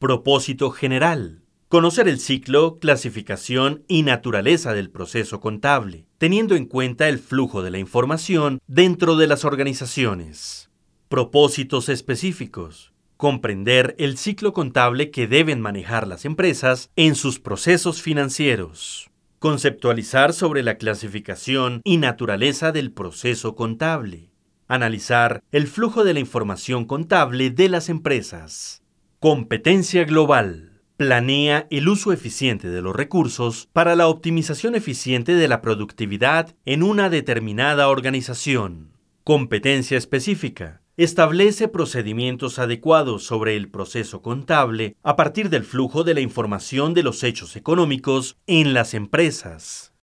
Propósito general. Conocer el ciclo, clasificación y naturaleza del proceso contable, teniendo en cuenta el flujo de la información dentro de las organizaciones. Propósitos específicos. Comprender el ciclo contable que deben manejar las empresas en sus procesos financieros. Conceptualizar sobre la clasificación y naturaleza del proceso contable. Analizar el flujo de la información contable de las empresas. Competencia global. Planea el uso eficiente de los recursos para la optimización eficiente de la productividad en una determinada organización. Competencia específica. Establece procedimientos adecuados sobre el proceso contable a partir del flujo de la información de los hechos económicos en las empresas.